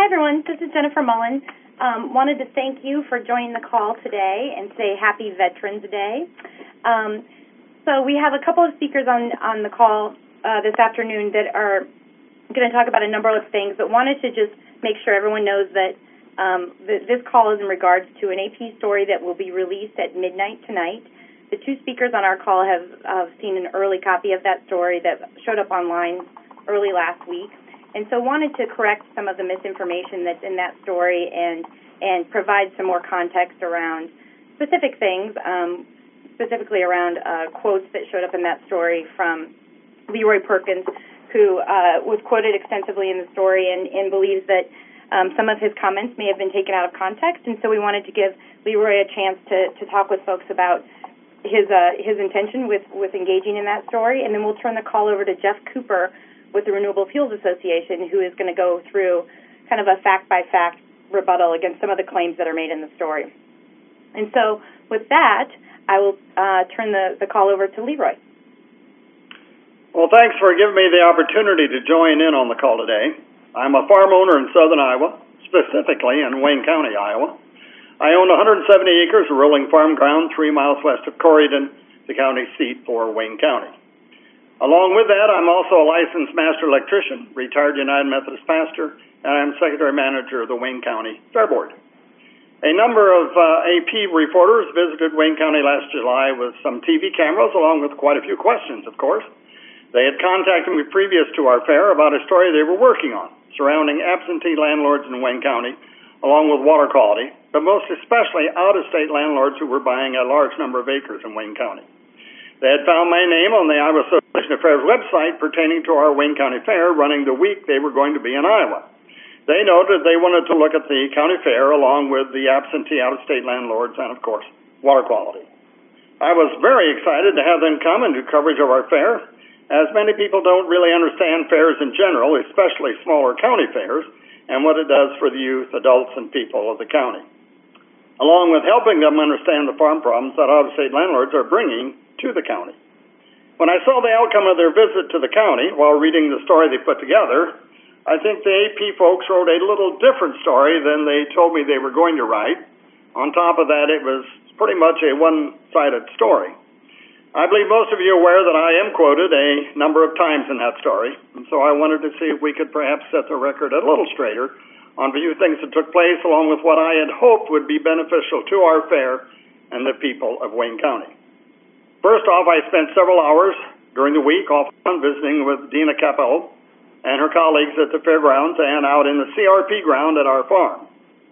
Hi, everyone. This is Jennifer Mullen. Wanted to thank you for joining the call today and say Happy Veterans Day. So we have a couple of speakers on the call this afternoon that are going to talk about a number of things, but wanted to just make sure everyone knows that this call is in regards to an AP story that will be released at midnight tonight. The two speakers on our call have seen an early copy of that story that showed up online early last week. And so wanted to correct some of the misinformation that's in that story and provide some more context around specific things, specifically around quotes that showed up in that story from Leroy Perkins, who was quoted extensively in the story and believes that some of his comments may have been taken out of context. And so we wanted to give Leroy a chance to talk with folks about his intention with engaging in that story. And then we'll turn the call over to Jeff Cooper with the Renewable Fuels Association, who is going to go through kind of a fact-by-fact rebuttal against some of the claims that are made in the story. And so with that, I will turn the call over to Leroy. Well, thanks for giving me the opportunity to join in on the call today. I'm a farm owner in southern Iowa, specifically in Wayne County, Iowa. I own 170 acres of rolling farm ground 3 miles west of Corydon, the county seat for Wayne County. Along with that, I'm also a licensed master electrician, retired United Methodist pastor, and I'm secretary manager of the Wayne County Fair Board. A number of AP reporters visited Wayne County last July with some TV cameras, along with quite a few questions, of course. They had contacted me previous to our fair about a story they were working on surrounding absentee landlords in Wayne County, along with water quality, but most especially out-of-state landlords who were buying a large number of acres in Wayne County. They had found my name on the Iowa Association of Fairs website pertaining to our Wayne County Fair running the week they were going to be in Iowa. They noted they wanted to look at the county fair along with the absentee out-of-state landlords and, of course, water quality. I was very excited to have them come and do coverage of our fair, as many people don't really understand fairs in general, especially smaller county fairs, and what it does for the youth, adults, and people of the county, along with helping them understand the farm problems that out-of-state landlords are bringing to the county. When I saw the outcome of their visit to the county while reading the story they put together, I think the AP folks wrote a little different story than they told me they were going to write. On top of that, it was pretty much a one-sided story. I believe most of you are aware that I am quoted a number of times in that story, and so I wanted to see if we could perhaps set the record a little straighter on a few things that took place, along with what I had hoped would be beneficial to our fair and the people of Wayne County. First off, I spent several hours during the week often visiting with Dina Capel and her colleagues at the fairgrounds and out in the CRP ground at our farm.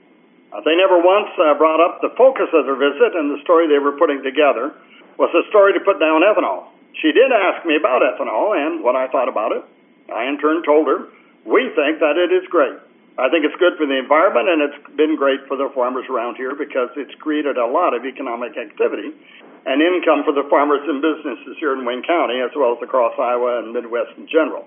They never once brought up the focus of their visit, and the story they were putting together was a story to put down ethanol. She did ask me about ethanol and what I thought about it. I in turn told her, we think that it is great. I think it's good for the environment, and it's been great for the farmers around here because it's created a lot of economic activity and income for the farmers and businesses here in Wayne County, as well as across Iowa and Midwest in general.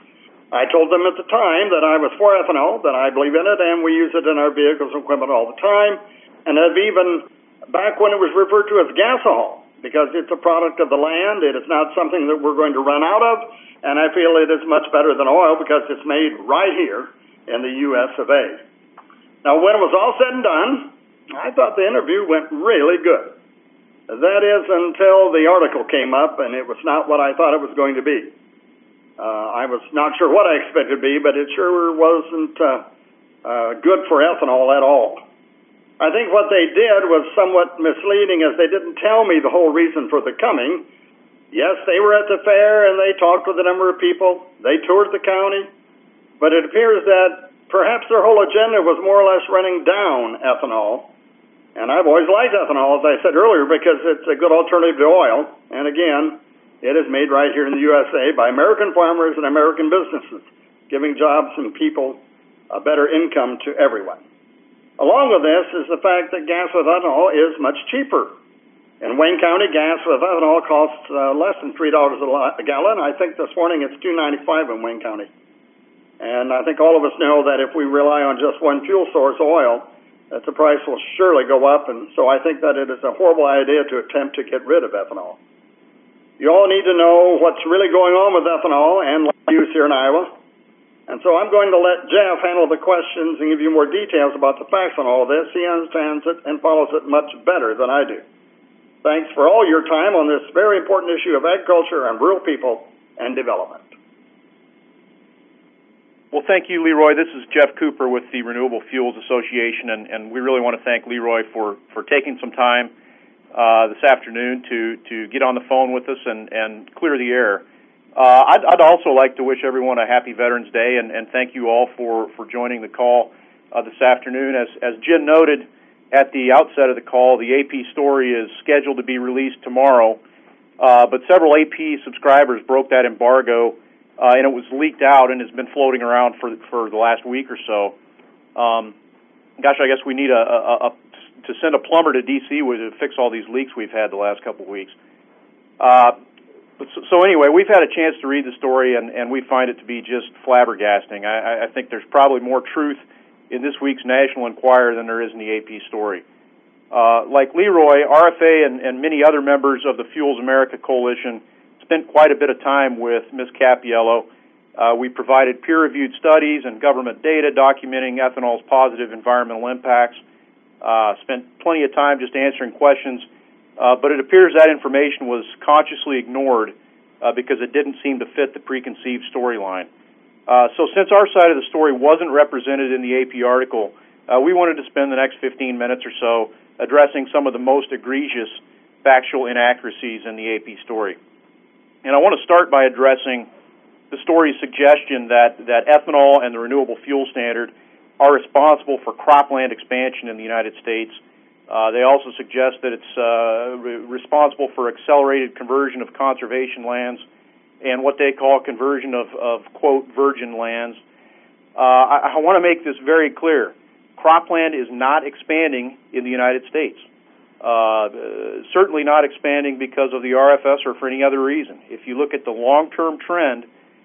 I told them at the time that I was for ethanol, that I believe in it, and we use it in our vehicles and equipment all the time, and have even back when it was referred to as gasohol, because it's a product of the land. It is not something that we're going to run out of, and I feel it is much better than oil because it's made right here in the U.S. of A. Now, when it was all said and done, I thought the interview went really good. That is until the article came up, and it was not what I thought it was going to be. I was not sure what I expected it to be, but it sure wasn't good for ethanol at all. I think what they did was somewhat misleading, as they didn't tell me the whole reason for the coming. Yes, they were at the fair, and they talked with a number of people. They toured the county, but it appears that perhaps their whole agenda was more or less running down ethanol. And I've always liked ethanol, as I said earlier, because it's a good alternative to oil. And again, it is made right here in the USA by American farmers and American businesses, giving jobs and people a better income to everyone. Along with this is the fact that gas with ethanol is much cheaper. In Wayne County, gas with ethanol costs less than $3 a gallon. I think this morning it's $2.95 in Wayne County. And I think all of us know that if we rely on just one fuel source, oil, that the price will surely go up. And so I think that it is a horrible idea to attempt to get rid of ethanol. You all need to know what's really going on with ethanol and land use here in Iowa. And so I'm going to let Jeff handle the questions and give you more details about the facts on all of this. He understands it and follows it much better than I do. Thanks for all your time on this very important issue of agriculture and rural people and development. Well, thank you, Leroy. This is Jeff Cooper with the Renewable Fuels Association, and we really want to thank Leroy for taking some time this afternoon to get on the phone with us and clear the air. I'd also like to wish everyone a happy Veterans Day and thank you all for joining the call this afternoon. As Jen noted at the outset of the call, the AP story is scheduled to be released tomorrow, but several AP subscribers broke that embargo, and it was leaked out and has been floating around for the last week or so. Gosh, I guess we need to send a plumber to D.C. to fix all these leaks we've had the last couple of weeks. So anyway, we've had a chance to read the story, and we find it to be just flabbergasting. I think there's probably more truth in this week's National Enquirer than there is in the AP story. Like Leroy, RFA and many other members of the Fuels America Coalition spent quite a bit of time with Ms. Cappiello. We provided peer-reviewed studies and government data documenting ethanol's positive environmental impacts. Spent plenty of time just answering questions, but it appears that information was consciously ignored because it didn't seem to fit the preconceived storyline. So since our side of the story wasn't represented in the AP article, we wanted to spend the next 15 minutes or so addressing some of the most egregious factual inaccuracies in the AP story. And I want to start by addressing the story's suggestion that ethanol and the renewable fuel standard are responsible for cropland expansion in the United States. They also suggest that it's responsible for accelerated conversion of conservation lands and what they call conversion of quote, virgin lands. I want to make this very clear. Cropland is not expanding in the United States. Certainly not expanding because of the RFS or for any other reason. If you look at the long-term trend,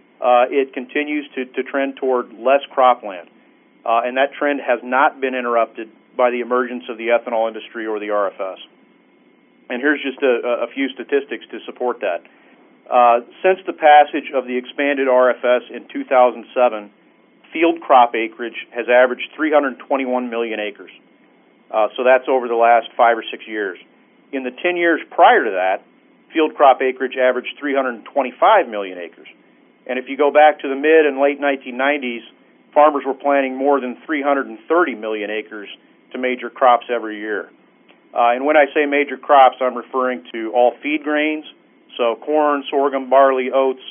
it continues to trend toward less cropland. And that trend has not been interrupted by the emergence of the ethanol industry or the RFS. And here's just a few statistics to support that. Since the passage of the expanded RFS in 2007, field crop acreage has averaged 321 million acres. So that's over the last 5 or 6 years. In the 10 years prior to that, field crop acreage averaged 325 million acres. And if you go back to the mid and late 1990s, farmers were planting more than 330 million acres to major crops every year. And when I say major crops, I'm referring to all feed grains, so corn, sorghum, barley, oats.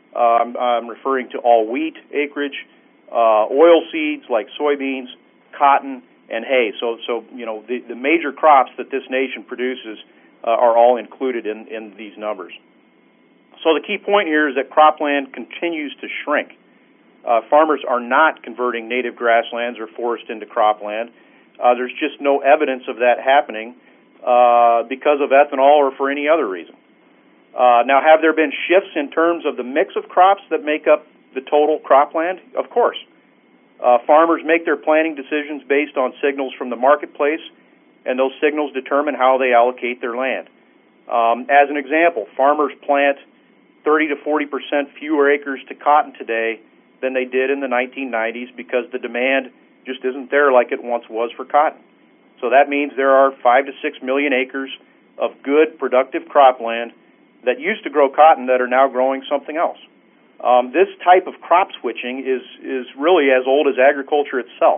I'm referring to all wheat acreage, oil seeds like soybeans, cotton, and hay. So you know, the major crops that this nation produces are all included in these numbers. So the key point here is that cropland continues to shrink. Farmers are not converting native grasslands or forest into cropland. There's just no evidence of that happening because of ethanol or for any other reason. Now, have there been shifts in terms of the mix of crops that make up the total cropland? Of course. Farmers make their planting decisions based on signals from the marketplace, and those signals determine how they allocate their land. As an example, farmers plant 30 to 40% fewer acres to cotton today than they did in the 1990s because the demand just isn't there like it once was for cotton. So that means there are 5 to 6 million acres of good, productive cropland that used to grow cotton that are now growing something else. This type of crop switching is really as old as agriculture itself.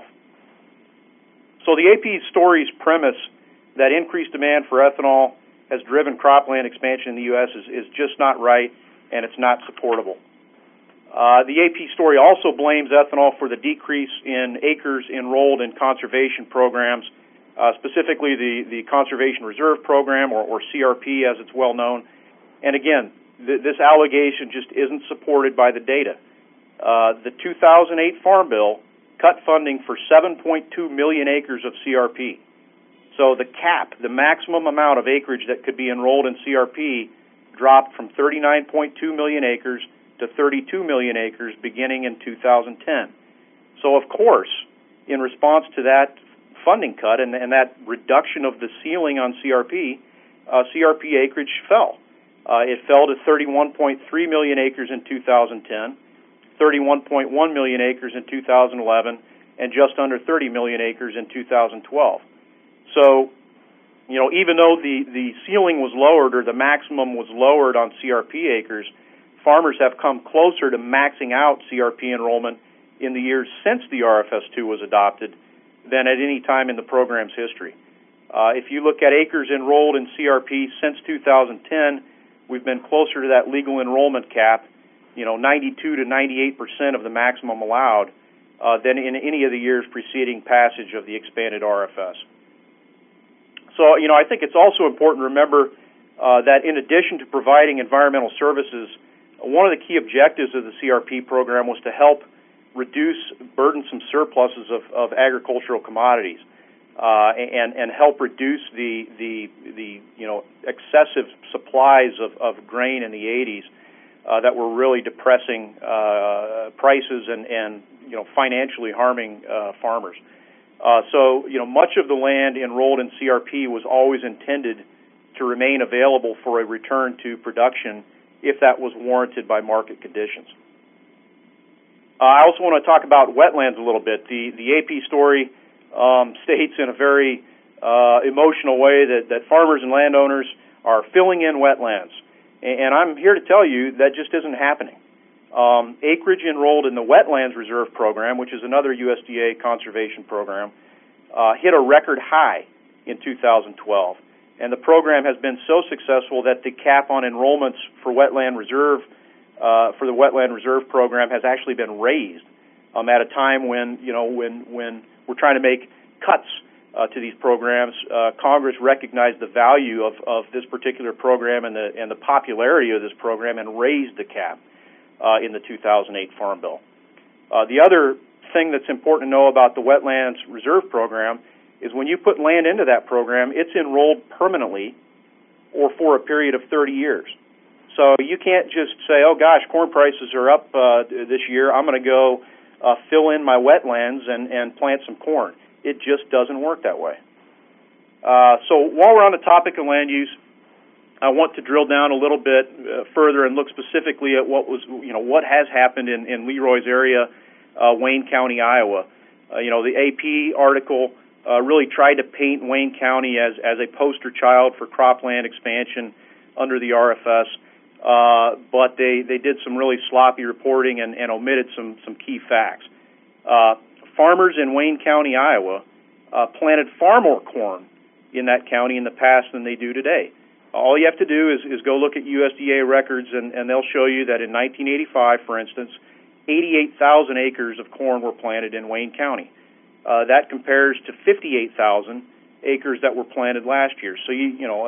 So the AP story's premise that increased demand for ethanol has driven cropland expansion in the U.S. is just not right, and it's not supportable. The AP story also blames ethanol for the decrease in acres enrolled in conservation programs, specifically the Conservation Reserve Program, or CRP as it's well known. And again, this allegation just isn't supported by the data. The 2008 Farm Bill cut funding for 7.2 million acres of CRP. So the cap, the maximum amount of acreage that could be enrolled in CRP, dropped from 39.2 million acres to 32 million acres beginning in 2010. So of course, in response to that funding cut and that reduction of the ceiling on CRP, CRP acreage fell. It fell to 31.3 million acres in 2010. 31.1 million acres in 2011, and just under 30 million acres in 2012. So, even though the ceiling was lowered or the maximum was lowered on CRP acres, farmers have come closer to maxing out CRP enrollment in the years since the RFS2 was adopted than at any time in the program's history. If you look at acres enrolled in CRP since 2010, we've been closer to that legal enrollment cap, 92 to 98% of the maximum allowed, than in any of the years preceding passage of the expanded RFS. So, I think it's also important to remember that in addition to providing environmental services, one of the key objectives of the CRP program was to help reduce burdensome surpluses of agricultural commodities and help reduce the excessive supplies of grain in the 80s that were really depressing prices and financially harming farmers. So much of the land enrolled in CRP was always intended to remain available for a return to production if that was warranted by market conditions. I also want to talk about wetlands a little bit. The AP story states in a very emotional way that farmers and landowners are filling in wetlands. And I'm here to tell you that just isn't happening. Acreage enrolled in the Wetlands Reserve Program, which is another USDA conservation program, hit a record high in 2012. And the program has been so successful that the cap on enrollments for the Wetland Reserve Program has actually been raised at a time when we're trying to make cuts to these programs. Congress recognized the value of this particular program and the popularity of this program and raised the cap in the 2008 Farm Bill. The other thing that's important to know about the Wetlands Reserve Program is when you put land into that program, it's enrolled permanently or for a period of 30 years. So you can't just say, oh gosh, corn prices are up this year, I'm going to go fill in my wetlands and plant some corn. It just doesn't work that way. So while we're on the topic of land use, I want to drill down a little bit further and look specifically at what has happened in Leroy's area, Wayne County, Iowa. The AP article really tried to paint Wayne County as a poster child for cropland expansion under the RFS, but they did some really sloppy reporting and omitted some key facts. Farmers in Wayne County, Iowa, planted far more corn in that county in the past than they do today. All you have to do is go look at USDA records, and they'll show you that in 1985, for instance, 88,000 acres of corn were planted in Wayne County. That compares to 58,000 acres that were planted last year. So, a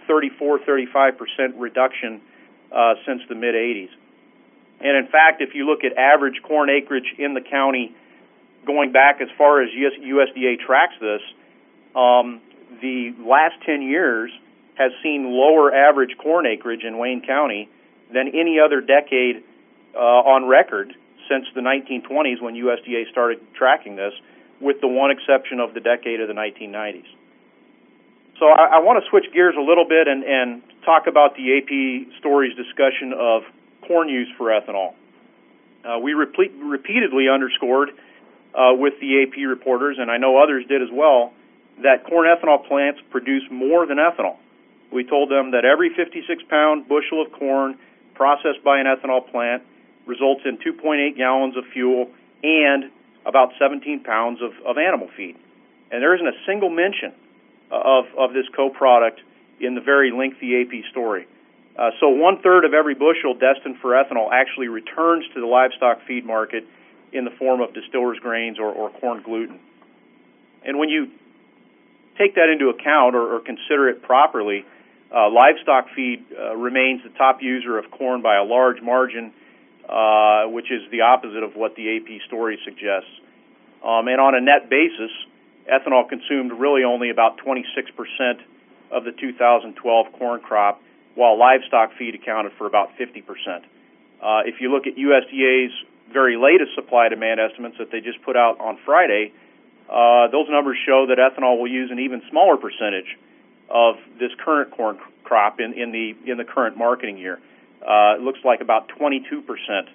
34-35% reduction since the mid-'80s. And in fact, if you look at average corn acreage in the county going back as far as USDA tracks this, the last 10 years has seen lower average corn acreage in Wayne County than any other decade on record since the 1920s when USDA started tracking this, with the one exception of the decade of the 1990s. So I want to switch gears a little bit and talk about the AP story's discussion of corn use for ethanol. We repeatedly underscored with the AP reporters, and I know others did as well, that corn ethanol plants produce more than ethanol. We told them that every 56-pound bushel of corn processed by an ethanol plant results in 2.8 gallons of fuel and about 17 pounds of animal feed. And there isn't a single mention of this co-product in the very lengthy AP story. So 1/3 of every bushel destined for ethanol actually returns to the livestock feed market in the form of distillers' grains or corn gluten. And when you take that into account or consider it properly, livestock feed remains the top user of corn by a large margin, which is the opposite of what the AP story suggests. And on a net basis, ethanol consumed really only about 26% of the 2012 corn crop, while livestock feed accounted for about 50%. If you look at USDA's very latest supply-demand estimates that they just put out on Friday, those numbers show that ethanol will use an even smaller percentage of this current corn crop in the current marketing year. It looks like about 22%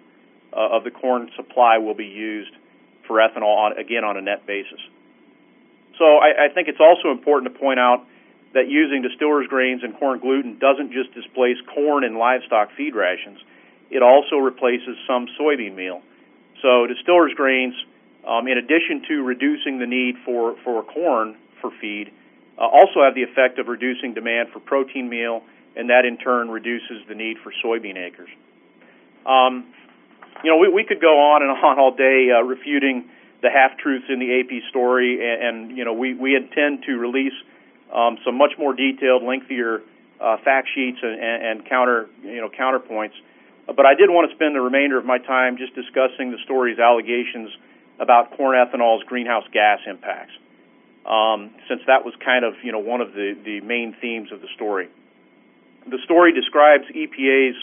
of the corn supply will be used for ethanol, on a net basis. So I think it's also important to point out that using distillers' grains and corn gluten doesn't just displace corn and livestock feed rations. It also replaces some soybean meal. So distillers' grains, in addition to reducing the need for corn for feed, also have the effect of reducing demand for protein meal, and that in turn reduces the need for soybean acres. We could go on and on all day refuting the half-truths in the AP story, and we intend to release some much more detailed, lengthier fact sheets and counterpoints. But I did want to spend the remainder of my time just discussing the story's allegations about corn ethanol's greenhouse gas impacts, since that was kind of one of the main themes of the story. The story describes EPA's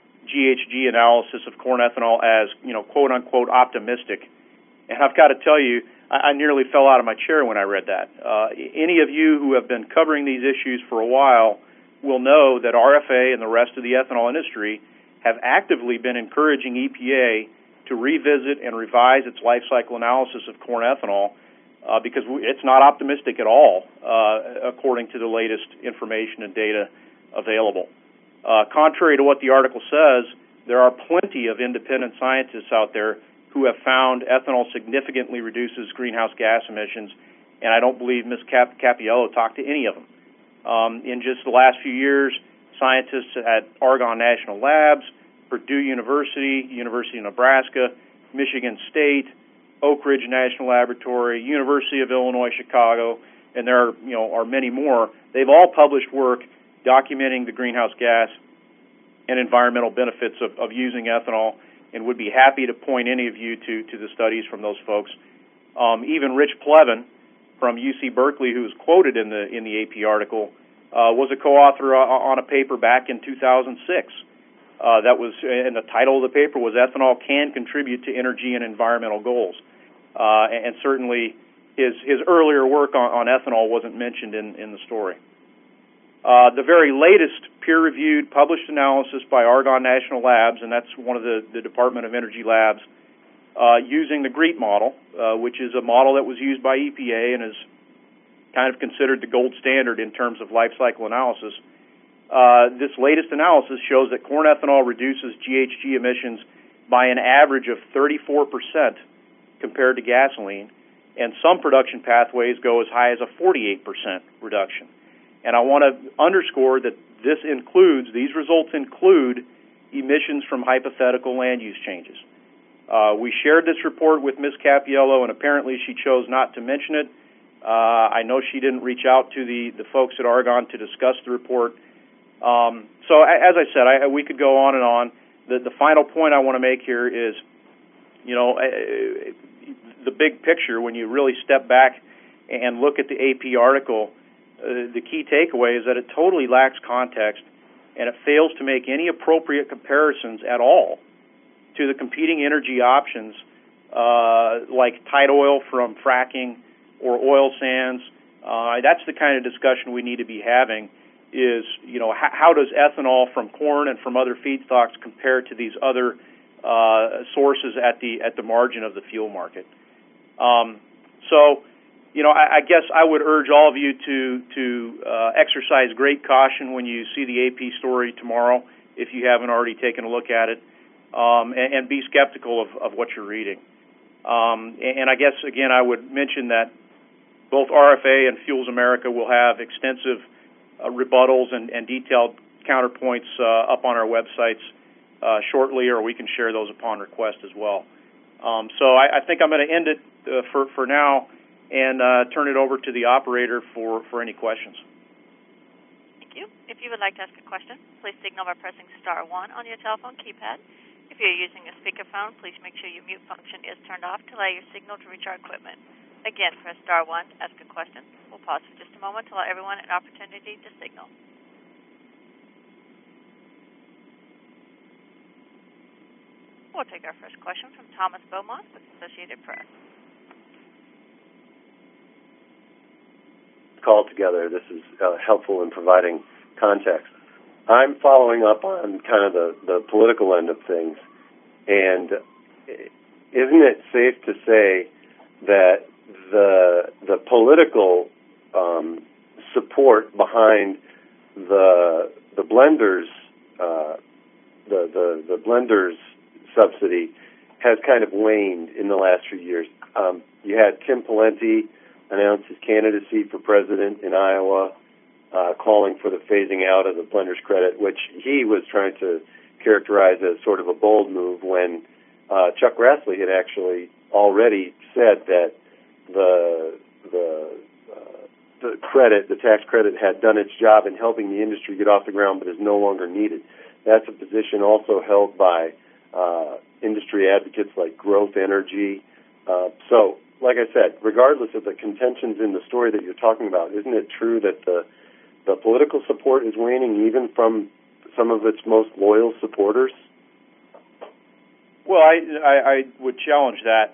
GHG analysis of corn ethanol as, quote unquote, optimistic. And I've got to tell you, I nearly fell out of my chair when I read that. Any of you who have been covering these issues for a while will know that RFA and the rest of the ethanol industry have actively been encouraging EPA to revisit and revise its life cycle analysis of corn ethanol because it's not optimistic at all, according to the latest information and data available. Contrary to what the article says, there are plenty of independent scientists out there who have found ethanol significantly reduces greenhouse gas emissions, and I don't believe Ms. Cappiello talked to any of them. In just the last few years, scientists at Argonne National Labs, Purdue University, University of Nebraska, Michigan State, Oak Ridge National Laboratory, University of Illinois Chicago, and there are many more. They've all published work documenting the greenhouse gas and environmental benefits of using ethanol, and would be happy to point any of you to the studies from those folks. Even Rich Plevin from UC Berkeley, who was quoted in the AP article, was a co-author on a paper back in 2006. That was, and the title of the paper was "Ethanol Can Contribute to Energy and Environmental Goals," and certainly his earlier work on ethanol wasn't mentioned in the story. The very latest peer-reviewed published analysis by Argonne National Labs, and that's one of the Department of Energy labs, using the GREET model, which is a model that was used by EPA and is kind of considered the gold standard in terms of life cycle analysis. This latest analysis shows that corn ethanol reduces GHG emissions by an average of 34% compared to gasoline, and some production pathways go as high as a 48% reduction. And I want to underscore that these results include emissions from hypothetical land use changes. We shared this report with Ms. Cappiello, and apparently she chose not to mention it. I know she didn't reach out to the folks at Argonne to discuss the report. So as I said, we could go on and on. The final point I want to make here is, the big picture, when you really step back and look at the AP article, the key takeaway is that it totally lacks context, and it fails to make any appropriate comparisons at all to the competing energy options like tight oil from fracking or oil sands. That's the kind of discussion we need to be having is, how does ethanol from corn and from other feedstocks compare to these other sources at the margin of the fuel market? I guess I would urge all of you to exercise great caution when you see the AP story tomorrow, if you haven't already taken a look at it, and be skeptical of what you're reading. And I guess, again, I would mention that both RFA and Fuels America will have extensive rebuttals and detailed counterpoints up on our websites shortly, or we can share those upon request as well. So I think I'm going to end it for now and turn it over to the operator for any questions. Thank you. If you would like to ask a question, please signal by pressing star 1 on your telephone keypad. If you're using a speakerphone, please make sure your mute function is turned off to allow your signal to reach our equipment. Again, press star 1 to ask a question. We'll pause for just a moment to allow everyone an opportunity to signal. We'll take our first question from Thomas Beaumont with Associated Press. Call together. This is helpful in providing context. I'm following up on kind of the political end of things, and isn't it safe to say that the political support behind the blenders the blenders subsidy has kind of waned in the last few years? You had Tim Pawlenty announce his candidacy for president in Iowa, calling for the phasing out of the blenders credit, which he was trying to characterize as sort of a bold move when Chuck Grassley had actually already said that the credit, the tax credit, had done its job in helping the industry get off the ground, but is no longer needed. That's a position also held by industry advocates like Growth Energy. So, like I said, regardless of the contentions in the story that you're talking about, isn't it true that the political support is waning even from some of its most loyal supporters? Well, I would challenge that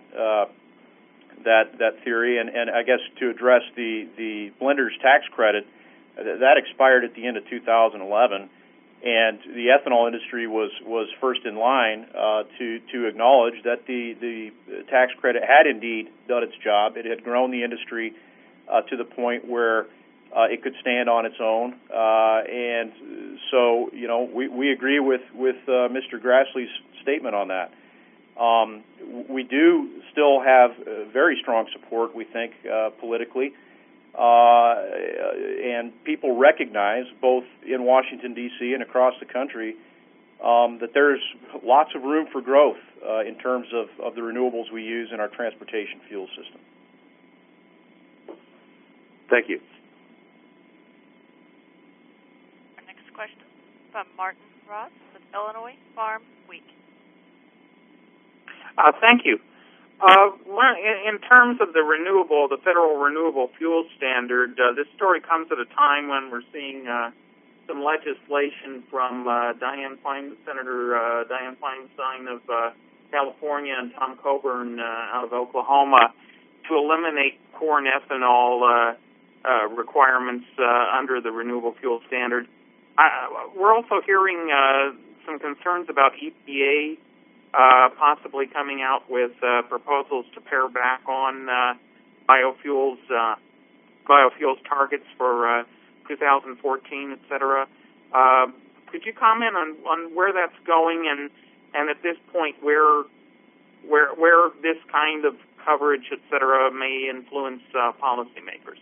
theory, and I guess to address the blenders tax credit, that expired at the end of 2011, and the ethanol industry was first in line to acknowledge that the tax credit had indeed done its job. It had grown the industry to the point where it could stand on its own, and so we agree with Mr. Grassley's statement on that. We do still have very strong support, we think, politically, and people recognize, both in Washington, D.C. and across the country, that there's lots of room for growth in terms of the renewables we use in our transportation fuel system. Thank you. Our next question from Martin Ross with Illinois Farm Week. Thank you. In terms of the federal renewable fuel standard, this story comes at a time when we're seeing some legislation from Senator Dianne Feinstein of California and Tom Coburn out of Oklahoma to eliminate corn ethanol requirements under the renewable fuel standard. We're also hearing some concerns about EPA possibly coming out with proposals to pare back on biofuels targets for 2014, et cetera. Could you comment on where that's going and at this point where this kind of coverage, et cetera, may influence policymakers?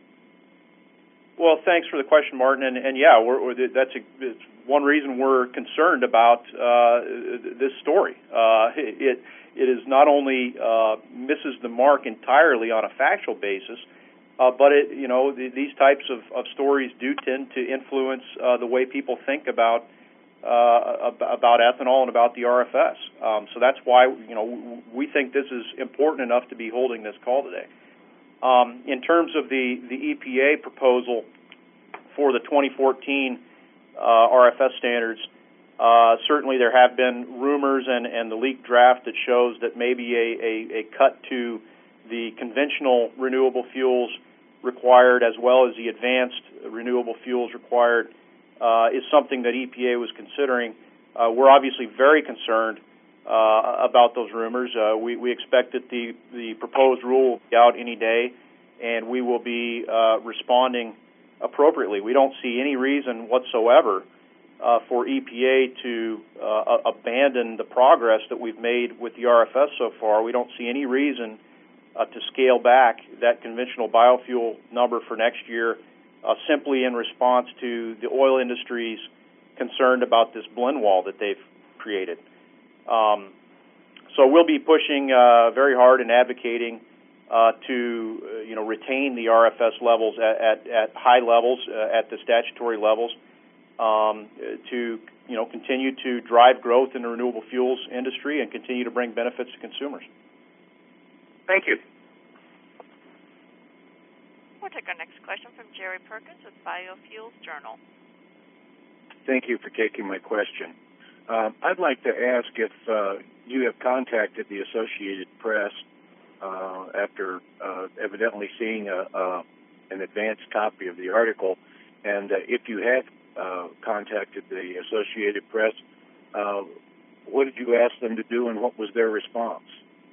Well, thanks for the question, Martin. And yeah, it's one reason we're concerned about this story. It is not only misses the mark entirely on a factual basis, but these types of stories do tend to influence the way people think about ethanol and about the RFS. So that's why we think this is important enough to be holding this call today. In terms of the EPA proposal for the 2014 RFS standards, certainly there have been rumors and the leaked draft that shows that maybe a cut to the conventional renewable fuels required as well as the advanced renewable fuels required is something that EPA was considering. We're obviously very concerned about those rumors. We expect that the proposed rule will be out any day, and we will be responding appropriately. We don't see any reason whatsoever for EPA to abandon the progress that we've made with the RFS so far. We don't see any reason to scale back that conventional biofuel number for next year simply in response to the oil industry's concerned about this blend wall that they've created. So we'll be pushing very hard and advocating to retain the RFS levels at high levels, at the statutory levels, to continue to drive growth in the renewable fuels industry and continue to bring benefits to consumers. Thank you. We'll take our next question from Jerry Perkins with Biofuels Journal. Thank you for taking my question. I'd like to ask if you have contacted the Associated Press after evidently seeing an advanced copy of the article, and if you have contacted the Associated Press, what did you ask them to do, and what was their response?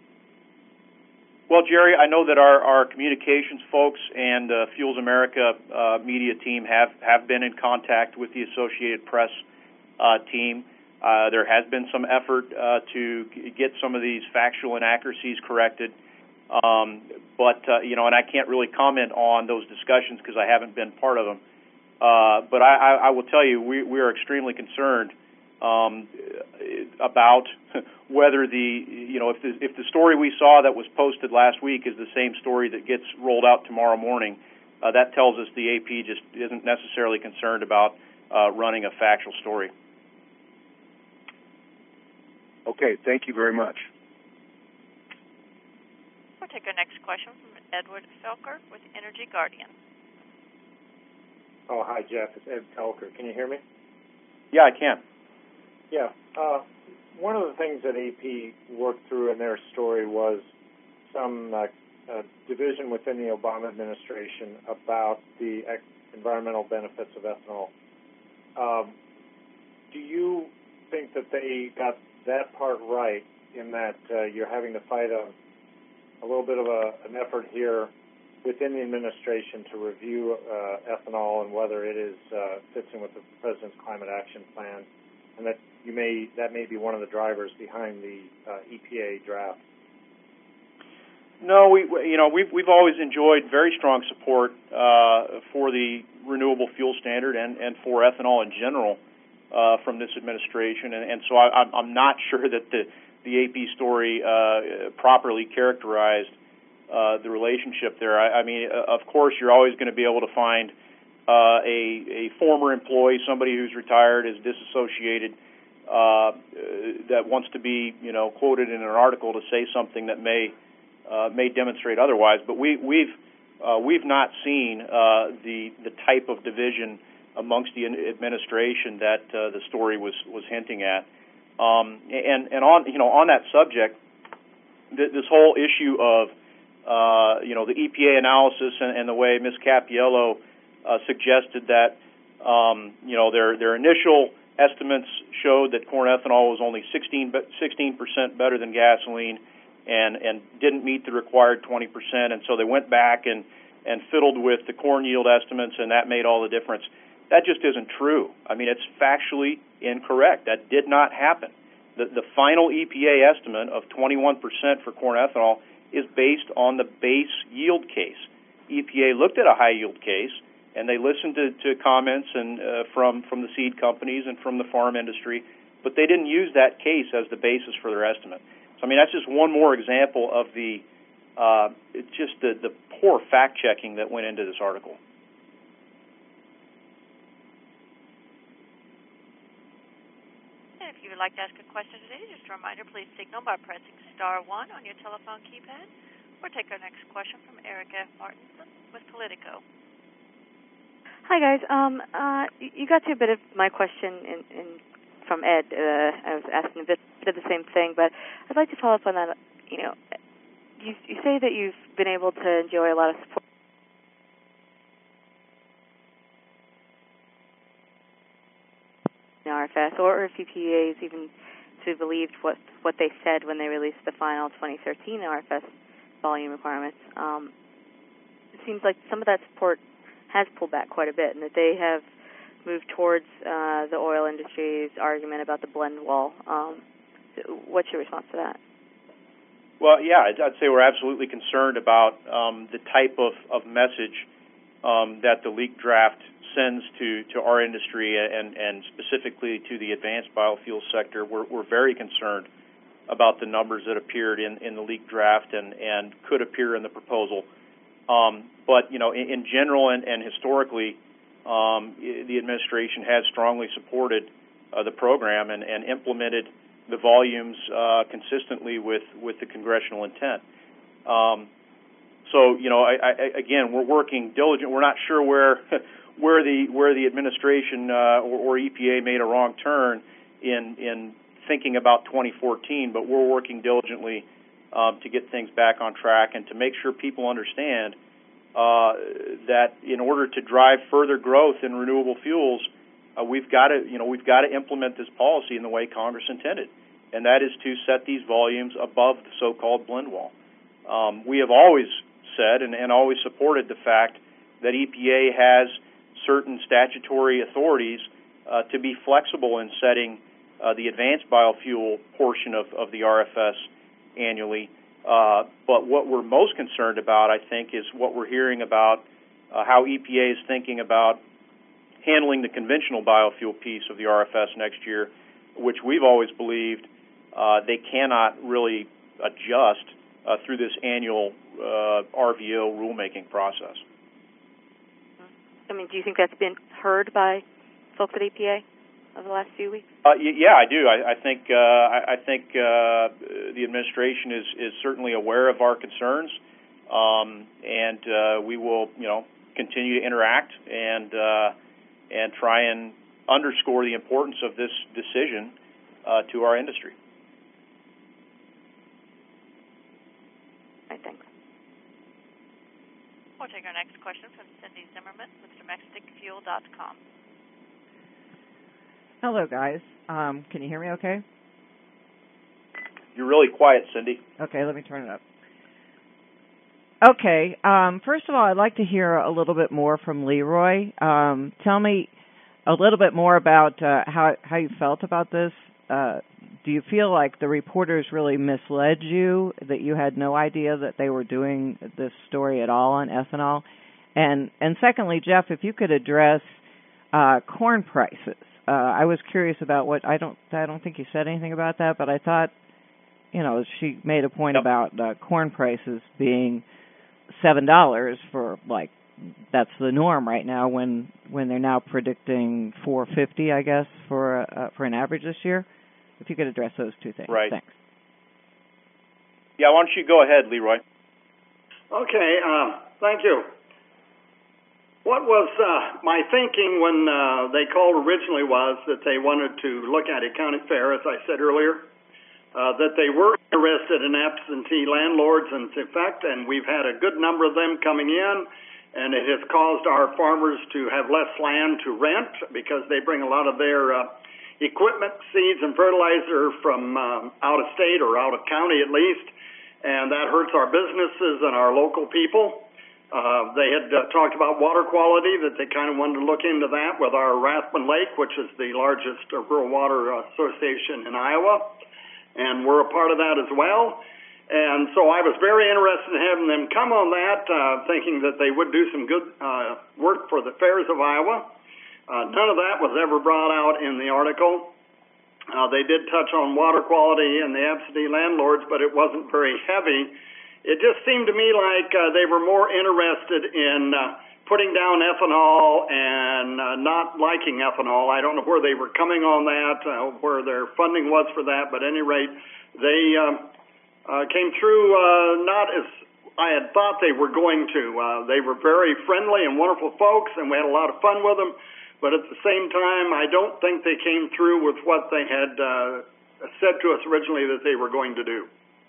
Well, Jerry, I know that our communications folks and Fuels America media team have been in contact with the Associated Press team. There has been some effort to get some of these factual inaccuracies corrected. But and I can't really comment on those discussions because I haven't been part of them. But I will tell you, we are extremely concerned about whether if the story we saw that was posted last week is the same story that gets rolled out tomorrow morning. That tells us the AP just isn't necessarily concerned about running a factual story. Okay, thank you very much. We'll take our next question from Edward Felker with Energy Guardian. Oh, hi, Jeff. It's Ed Felker. Can you hear me? Yeah, I can. Yeah. One of the things that AP worked through in their story was some division within the Obama administration about the environmental benefits of ethanol. Do you think that they got that part right, in that you're having to fight a little bit of an effort here within the administration to review ethanol and whether it is fits in with the President's Climate Action Plan, and that that may be one of the drivers behind the EPA draft? No, we've always enjoyed very strong support for the renewable fuel standard and for ethanol in general from this administration, and so I'm not sure that the AP story properly characterized the relationship there. I mean, of course, you're always going to be able to find a former employee, somebody who's retired, is disassociated, that wants to be, quoted in an article to say something that may demonstrate otherwise. But we've not seen the type of division amongst the administration that the story was hinting at. And on that subject, this whole issue of the EPA analysis and the way Ms. Cappiello suggested that their initial estimates showed that corn ethanol was only 16% better than gasoline and didn't meet the required 20%, and so they went back and fiddled with the corn yield estimates, and that made all the difference. That just isn't true. I mean, it's factually incorrect. That did not happen. The final EPA estimate of 21% for corn ethanol is based on the base yield case. EPA looked at a high yield case, and they listened to comments and from the seed companies and from the farm industry, but they didn't use that case as the basis for their estimate. So, I mean, that's just one more example of the poor fact checking that went into this article. If you would like to ask a question today, just a reminder, please signal by pressing *1 on your telephone keypad. We'll take our next question from Erica Martinson with Politico. Hi, guys. You got to a bit of my question from Ed. I was asking a bit of the same thing, but I'd like to follow up on that. You say that you've been able to enjoy a lot of support in RFS, or if EPA is even to believe what they said when they released the final 2013 RFS volume requirements. It seems like some of that support has pulled back quite a bit, and that they have moved towards the oil industry's argument about the blend wall. What's your response to that? Well, yeah, I'd say we're absolutely concerned about the type of message that the leak draft sends to our industry and specifically to the advanced biofuel sector. We're very concerned about the numbers that appeared in the leak draft and could appear in the proposal. But, in general and historically, the administration has strongly supported the program and implemented the volumes consistently with the congressional intent. So, again, we're working diligent. We're not sure where the administration or EPA made a wrong turn in thinking about 2014, but we're working diligently to get things back on track and to make sure people understand that in order to drive further growth in renewable fuels, we've got to implement this policy in the way Congress intended. and that is to set these volumes above the so-called blend wall. We have always said and always supported the fact that EPA has certain statutory authorities to be flexible in setting the advanced biofuel portion of the RFS annually. But what we're most concerned about, I think, is what we're hearing about how EPA is thinking about handling the conventional biofuel piece of the RFS next year, which we've always believed they cannot really adjust through this annual RVO rulemaking process. I mean, do you think that's been heard by folks at EPA over the last few weeks? Yeah, I do. I think the administration is certainly aware of our concerns, and we will, continue to interact and try and underscore the importance of this decision to our industry. All right, thanks. We'll take our next question from Cindy Zimmerman with DomesticFuel.com. Hello, guys. Can you hear me okay? You're really quiet, Cindy. Okay, let me turn it up. Okay, first of all, I'd like to hear a little bit more from Leroy. Tell me a little bit more about how you felt about this. Do you feel like the reporters really misled you, that you had no idea that they were doing this story at all on ethanol? And secondly, Jeff, if you could address corn prices. I was curious about what I don't think you said anything about that, but I thought, she made a point about corn prices being $7 for that's the norm right now when they're now predicting $4.50, I guess, for an average this year. If you could address those two things. Right. Thanks. Yeah, why don't you go ahead, Leroy? Okay, thank you. What was my thinking when they called originally was that they wanted to look at a county fair, as I said earlier, that they were interested in absentee landlords, and in fact, and we've had a good number of them coming in, and it has caused our farmers to have less land to rent because they bring a lot of their equipment, seeds, and fertilizer from out of state or out of county at least, and that hurts our businesses and our local people. They had talked about water quality, that they kind of wanted to look into that with our Rathbun Lake, which is the largest rural water association in Iowa, and we're a part of that as well. And so I was very interested in having them come on that, thinking that they would do some good work for the fairs of Iowa. None of that was ever brought out in the article. They did touch on water quality and the absentee landlords, but it wasn't very heavy. It just seemed to me like they were more interested in putting down ethanol and not liking ethanol. I don't know where they were coming on that, where their funding was for that, but at any rate, they came through not as I had thought they were going to. They were very friendly and wonderful folks, and we had a lot of fun with them. But at the same time, I don't think they came through with what they had said to us originally that they were going to do.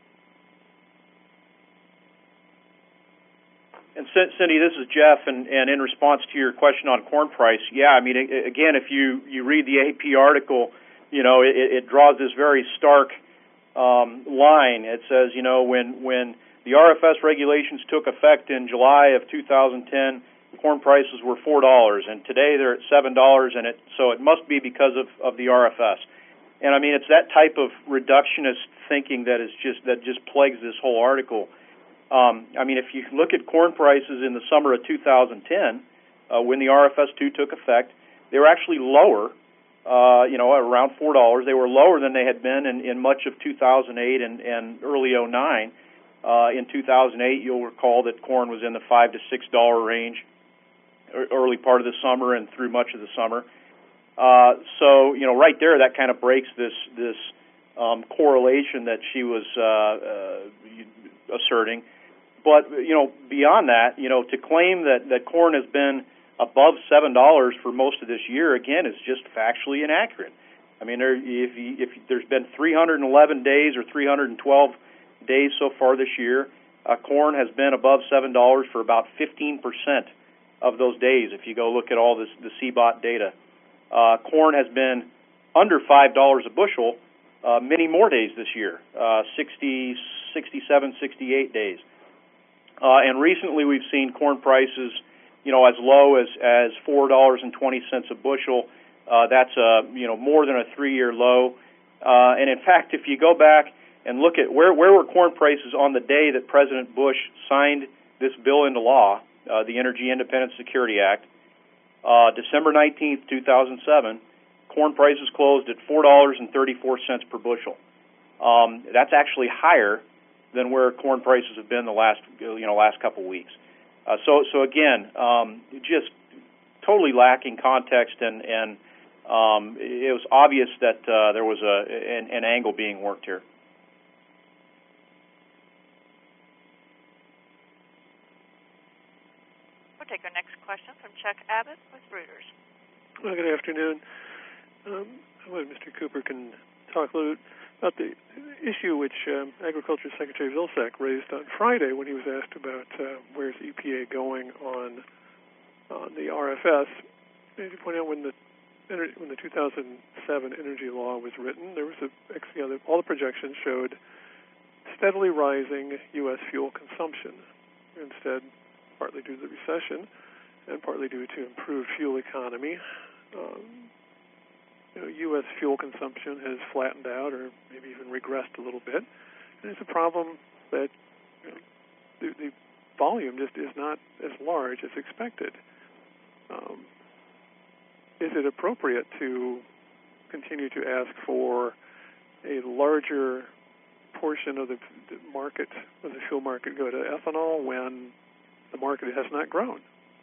And Cindy, this is Jeff, and in response to your question on corn price, yeah, I mean, again, if you read the AP article, it draws this very stark line. It says, when the RFS regulations took effect in July of 2010, corn prices were $4, and today they're at $7, and so it must be because of the RFS. And I mean, it's that type of reductionist thinking that just plagues this whole article. I mean, if you look at corn prices in the summer of 2010, when the RFS 2 took effect, they were actually lower, around $4. They were lower than they had been in much of 2008 and early 2009. In 2008, you'll recall that corn was in the $5 to $6 range early part of the summer and through much of the summer. So, right there, that kind of breaks this correlation that she was asserting. But, beyond that, to claim that corn has been above $7 for most of this year, again, is just factually inaccurate. I mean, if there's been 311 days or 312 days so far this year, corn has been above $7 for about 15% of those days, if you go look at all the CBOT data. Corn has been under $5 a bushel many more days this year, 60, 67, 68 days. And recently we've seen corn prices, as low as $4.20 a bushel. That's more than a 3-year low. And in fact, if you go back and look at where were corn prices on the day that President Bush signed this bill into law, the Energy Independence Security Act, December 19th, 2007, corn prices closed at $4.34 per bushel. That's actually higher than where corn prices have been the last couple weeks. So again, just totally lacking context, and it was obvious that there was an angle being worked here. We'll take our next question from Chuck Abbott with Reuters. Well, good afternoon. I wonder if Mr. Cooper can talk a little bit about the issue which Agriculture Secretary Vilsack raised on Friday when he was asked about where's EPA going on the RFS. As you point out, when the 2007 energy law was written, there was all the projections showed steadily rising U.S. fuel consumption. Instead, partly due to the recession and partly due to improved fuel economy, U.S. fuel consumption has flattened out or maybe even regressed a little bit. And it's a problem that the volume just is not as large as expected. Is it appropriate to continue to ask for a larger portion of the market, of the fuel market, go to ethanol when the market has not grown?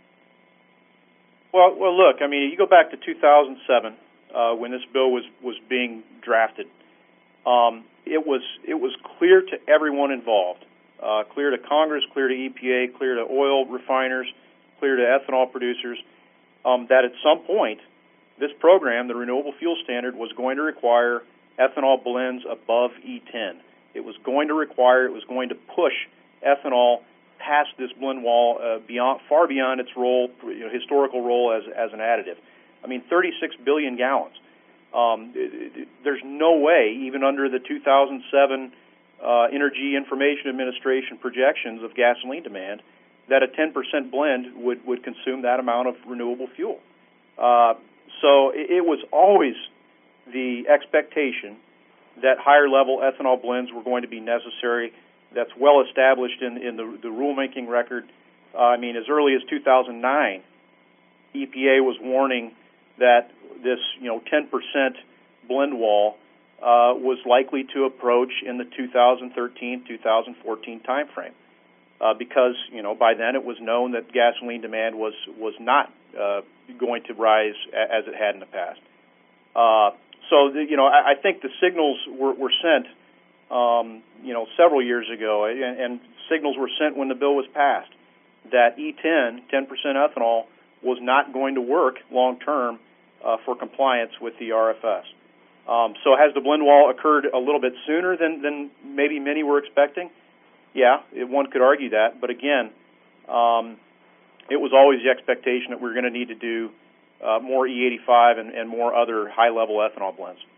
Well, look, I mean, you go back to 2007 when this bill was being drafted. It was clear to everyone involved, clear to Congress, clear to EPA, clear to oil refiners, clear to ethanol producers, that at some point this program, the Renewable Fuel Standard, was going to require ethanol blends above E10. It was going to push ethanol past this blend wall far beyond its role, historical role as an additive. I mean, 36 billion gallons. There's no way, even under the 2007 Energy Information Administration projections of gasoline demand, that a 10% blend would consume that amount of renewable fuel. So it was always the expectation that higher level ethanol blends were going to be necessary. That's well established in the rulemaking record. I mean, as early as 2009, EPA was warning that this 10% blend wall was likely to approach in the 2013-2014 timeframe. Because by then it was known that gasoline demand was not going to rise as it had in the past. So I think the signals were sent several years ago, and signals were sent when the bill was passed that E10, 10% ethanol, was not going to work long term for compliance with the RFS. So has the blend wall occurred a little bit sooner than maybe many were expecting? Yeah, one could argue that, but again, it was always the expectation that we were going to need to do more E85 and more other high-level ethanol blends.